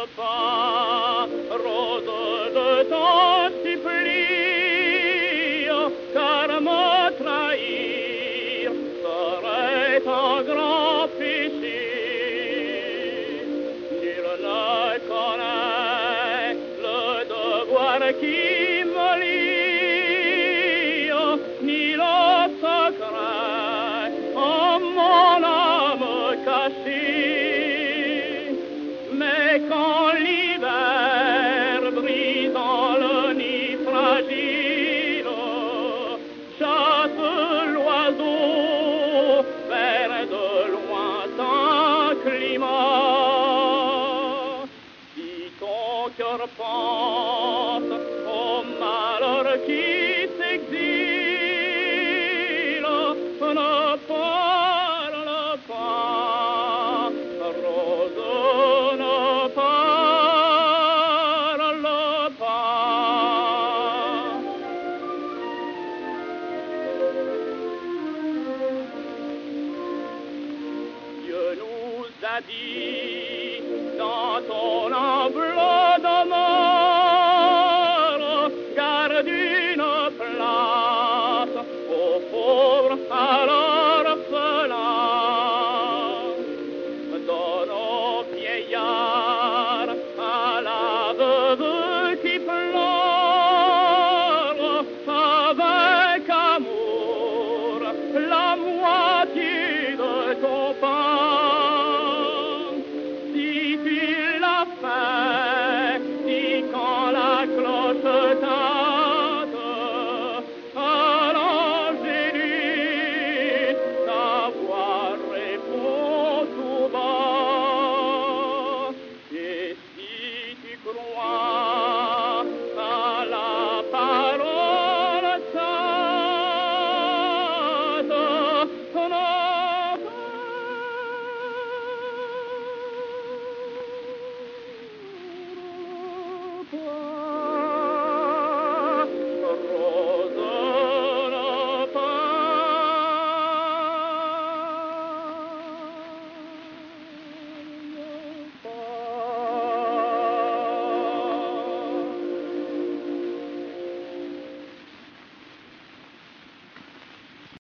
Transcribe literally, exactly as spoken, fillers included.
pas, rose de ton supplice, car me trahir serait un grand péché. Nul ne connaît le devoir qui me lie, ni le secret en mon âme cachée. Mais quand l'hiver brisant le nid fragile chasse l'oiseau vers de lointains climats, si ton cœur pense au malheur qui s'exile, ne parle pas, rose, ne parle pas. Dieu nous a dit dans ton enveloppe de mort, garde une place aux pauvres à l'orphelin, donne aux vieillards, à la veuve qui pleure, avec amour la moitié de ton pain. Si tu l'as fait, si quand la cloche tinte, à l'angélus, ta voix répond tout bas. Et si tu crois à la parole sainte, ne